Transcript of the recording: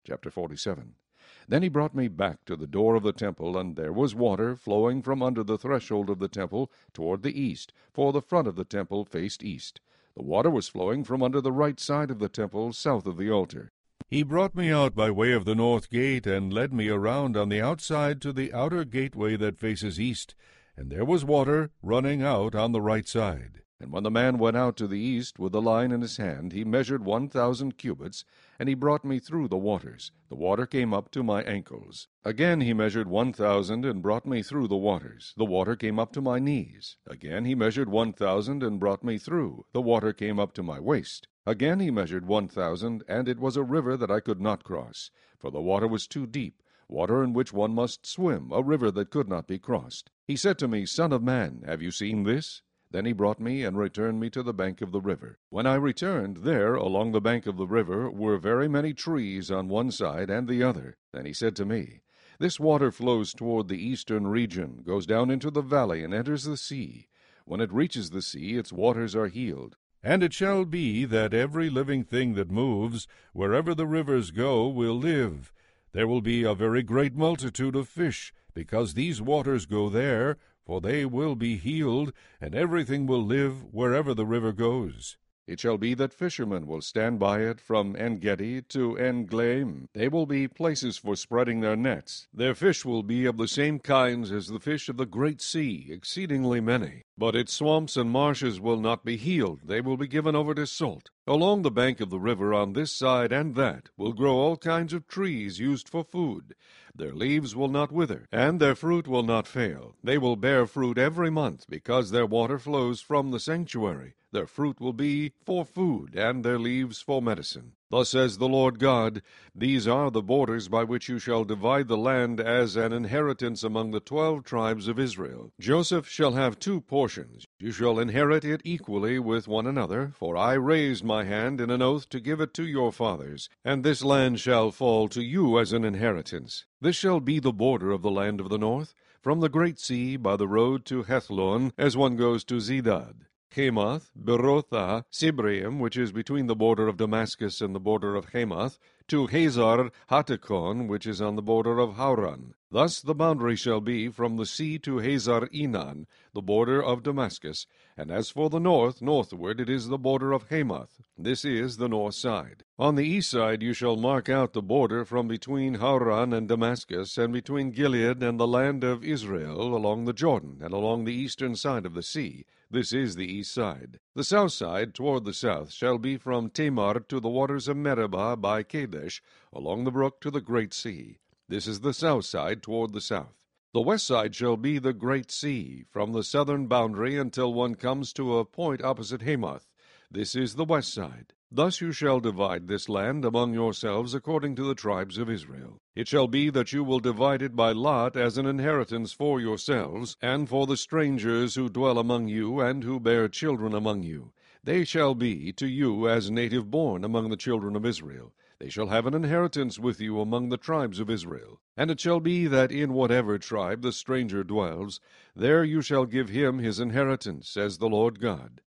Chapter 47. Then he brought me back to the door of the temple, and there was water flowing from under the threshold of the temple toward the east, for the front of the temple faced east. The water was flowing from under the right side of the temple, south of the altar. He brought me out by way of the north gate, and led me around on the outside to the outer gateway that faces east, and there was water running out on the right side. And when the man went out to the east with the line in his hand, he measured 1,000 cubits, and he brought me through the waters. The water came up to my ankles. Again he measured 1,000, and brought me through the waters. The water came up to my knees. Again he measured 1,000, and brought me through. The water came up to my waist. Again he measured 1,000, and it was a river that I could not cross, for the water was too deep, water in which one must swim, a river that could not be crossed. He said to me, Son of man, have you seen this? Then he brought me and returned me to the bank of the river. When I returned, there, along the bank of the river, were very many trees on one side and the other. Then he said to me, This water flows toward the eastern region, goes down into the valley, and enters the sea. When it reaches the sea, its waters are healed. And it shall be that every living thing that moves, wherever the rivers go, will live. There will be a very great multitude of fish, because these waters go there, for they will be healed, and everything will live wherever the river goes. It shall be that fishermen will stand by it from En-gedi to En-gleim. They will be places for spreading their nets. Their fish will be of the same kinds as the fish of the great sea, exceedingly many. But its swamps and marshes will not be healed. They will be given over to salt. Along the bank of the river on this side and that will grow all kinds of trees used for food. Their leaves will not wither, and their fruit will not fail. They will bear fruit every month, because their water flows from the sanctuary. Their fruit will be for food, and their leaves for medicine. Thus says the Lord God, These are the borders by which you shall divide the land as an inheritance among the 12 tribes of Israel. Joseph shall have 2 portions. You shall inherit it equally with one another, for I raised my hand in an oath to give it to your fathers, and this land shall fall to you as an inheritance. This shall be the border of the land of the north, from the great sea by the road to Hethlon, as one goes to Zedad. Hamath, Berothah, Sibraim, which is between the border of Damascus and the border of Hamath, to Hazar Hattikon, which is on the border of Hauran. Thus the boundary shall be from the sea to Hazar Enan, the border of Damascus, and as for the north, northward, it is the border of Hamath. This is the north side. On the east side you shall mark out the border from between Hauran and Damascus, and between Gilead and the land of Israel, along the Jordan, and along the eastern side of the sea. This is the east side. The south side, toward the south, shall be from Tamar to the waters of Meribah by Kadesh, along the brook to the great sea. This is the south side, toward the south. The west side shall be the great sea, from the southern boundary until one comes to a point opposite Hamath. This is the west side. Thus you shall divide this land among yourselves according to the tribes of Israel. It shall be that you will divide it by lot as an inheritance for yourselves, and for the strangers who dwell among you, and who bear children among you. They shall be to you as native born among the children of Israel. They shall have an inheritance with you among the tribes of Israel. And it shall be that in whatever tribe the stranger dwells, there you shall give him his inheritance, says the Lord God.